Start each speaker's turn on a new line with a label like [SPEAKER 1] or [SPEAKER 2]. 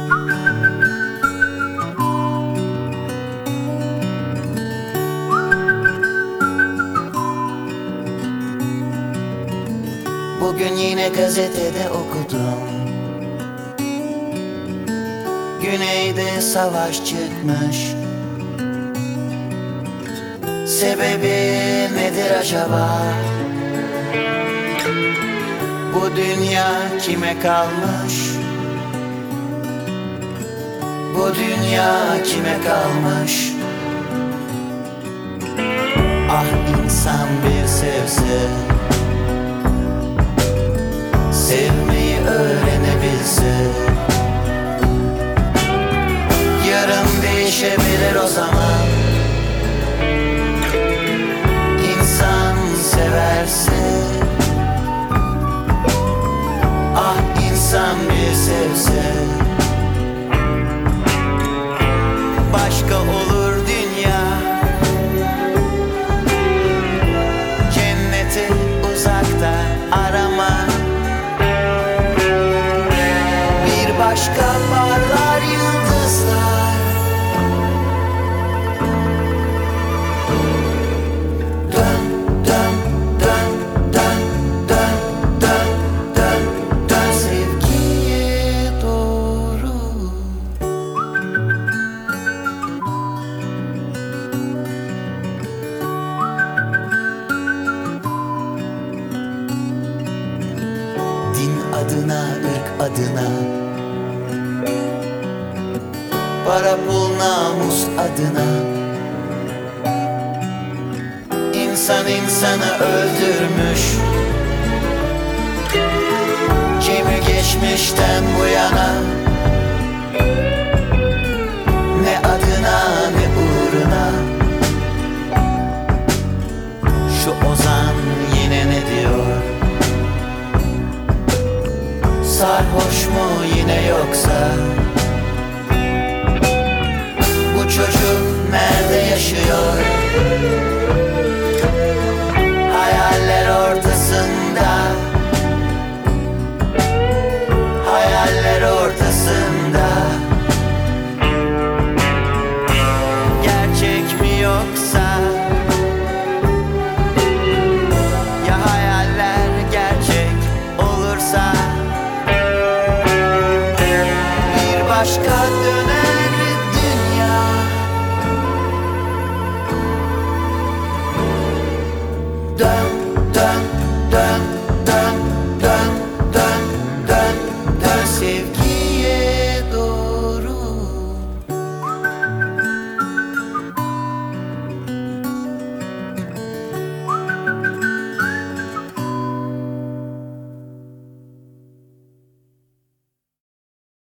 [SPEAKER 1] Bugün yine gazetede okudum, güneyde savaş çıkmış. Sebebi nedir acaba? Bu dünya kime kalmış? Bu dünya kime kalmış? Ah, insan bir sevse, sevmeyi öğrenebilse, yarın değişebilir o zaman. İnsan severse, ah, insan bir sevse, başka olur dünya. Cenneti uzakta arama, bir başka parlar yıldızlar. Dön, dön, dön, dön, dön, dön, dön, dön sevgiye doğru. Din adına, ırk adına, para pul namus adına, İnsan insanı öldürmüş. Kimi geçmişten bu yana, ne adına ne uğruna. Şu ozan yine ne diyor? Sarhoş mu yine yoksa? Bu çocuk nerede yaşıyor? Hayaller ortasında, hayaller ortasında. Gerçek mi yoksa? Ya hayaller gerçek olursa? Bir başka dönem